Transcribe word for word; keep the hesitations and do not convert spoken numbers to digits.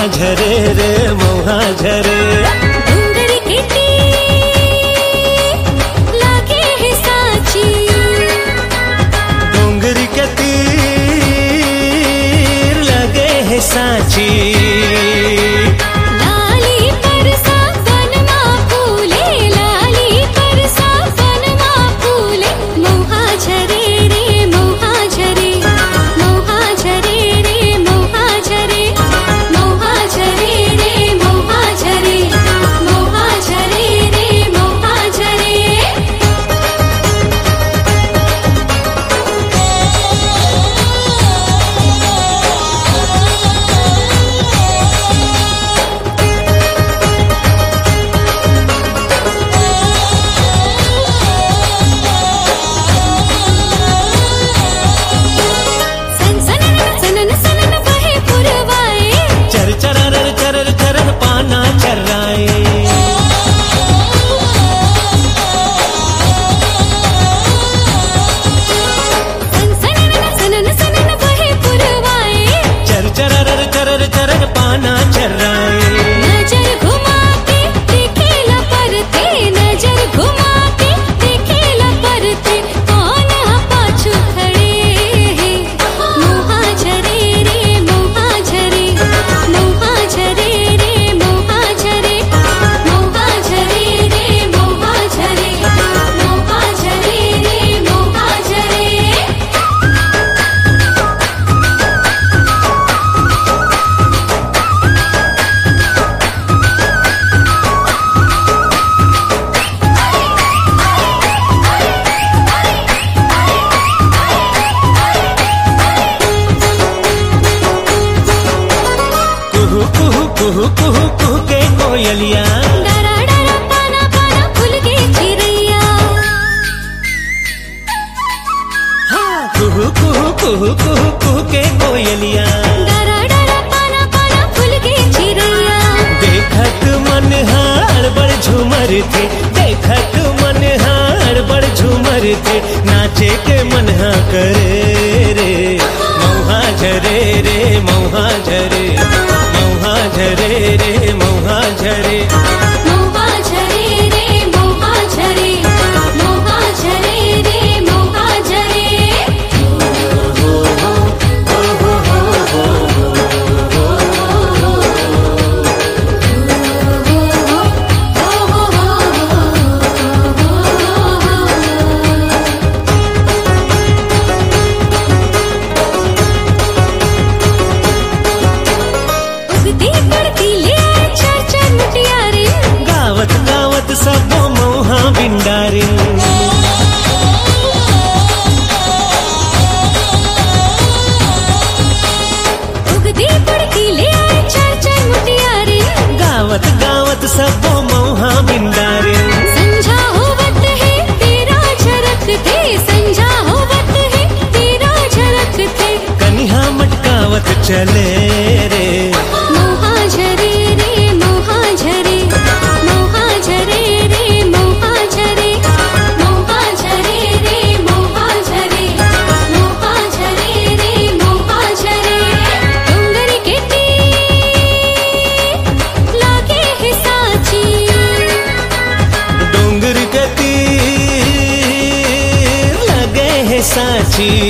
झरे रे मौहा झरे। डोंगर के तीर लागे है साची, डोंगर के तीर लगे है साची। लाली परसा वनमा फूले, लाली परसा वनमा फूले। मौहा झरे रे मौहा झरे, मौहा झरे रे मौहा झरे, मौहा झरे रे मौहा झरे, मौहा झरे रे मौहा झरे। सन सनन सनन सनन बहे पुरवाए, चर चरर चरर चरर पाना चर्राए। सन सनन सनन सनन बहे पुरवाए। चर चरर चरर चरर पाना चर्राए। नजर घुमा के देखेला परते, नजर घुमा के देखेला परते। कौन हा पाछू खड़े है। मौहा झरे रे मौहा झरे, मौहा झरे रे मौहा झरे, मौहा झरे रे मौहा झरे, मौहा झरे रे मौहा झरे। कुहू कुहू कुहू कुहू कुहू के कोयलिया। डरा डरा पाना पाना फूल के चिड़ैया। कुहू कुहू कुहू कुहू कुहू के कोयलिया। डरा डरा पाना पाना फूल के चिड़ैया। देखत मन हाड़ बड़ झूमर थे, देखत मन हाड़ बड़ झूमर थे। नाचे के मन हा करे रे मौहा झरे रे मौहा झरे, मौहा झरे रे मौहा झरे। मौहा झरे रे मौहा झरे, मौहा झरे रे मौहा झरे। उगती पड़ती ले आए चार चार मुटियारे। गावत गावत सब मौहा बिंडारी। उगती पड़ती ले आए चार चार मुटियारे। गावत गावत सब मौहा बिंडारी। संझा होवत है तेरा झरक थे, संझा होवत है तेरा झरक थे। कन्हा मटकावत चले रे मौहा झरे रे मौहा झरे, मौहा झरे रे मौहा झरे, मौहा झरे रे मौहा झरे, मौहा झरे रे मौहा झरे। डोंगर के तीर लागे है साची, डोंगर के तीर लगे है साची।